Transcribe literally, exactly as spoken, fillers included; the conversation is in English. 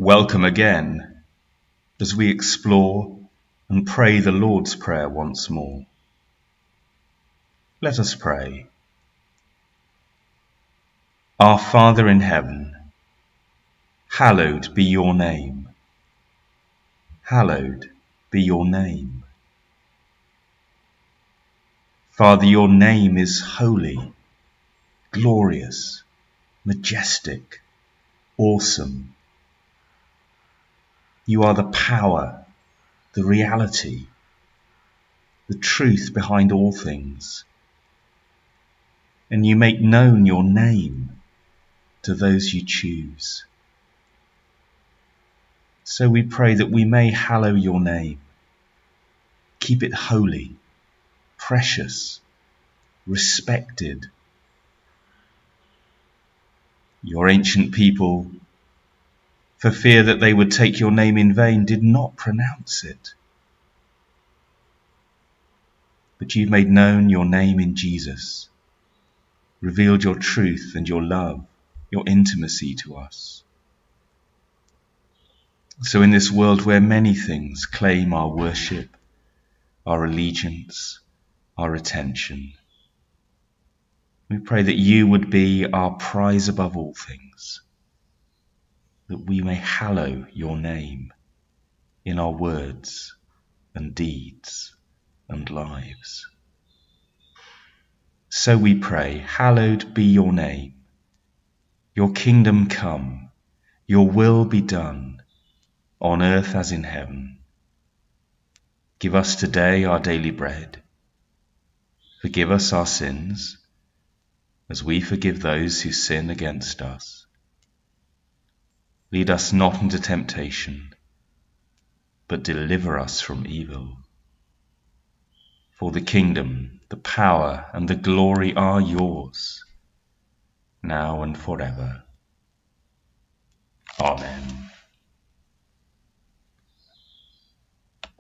Welcome again as we explore and pray the Lord's Prayer once more. Let us pray. Our Father in heaven, hallowed be your name. Hallowed be your name. Father, your name is holy, glorious, majestic, awesome. You are the power, the reality, the truth behind all things. And you make known your name to those you choose. So we pray that we may hallow your name, keep it holy, precious, respected. Your ancient people, for fear that they would take your name in vain, did not pronounce it. But you made known your name in Jesus, revealed your truth and your love, your intimacy to us. So in this world where many things claim our worship, our allegiance, our attention, we pray that you would be our prize above all things, that we may hallow your name in our words and deeds and lives. So we pray, hallowed be your name, your kingdom come, your will be done, on earth as in heaven. Give us today our daily bread. Forgive us our sins, as we forgive those who sin against us. Lead us not into temptation, but deliver us from evil. For the kingdom, the power, and the glory are yours, now and forever. Amen.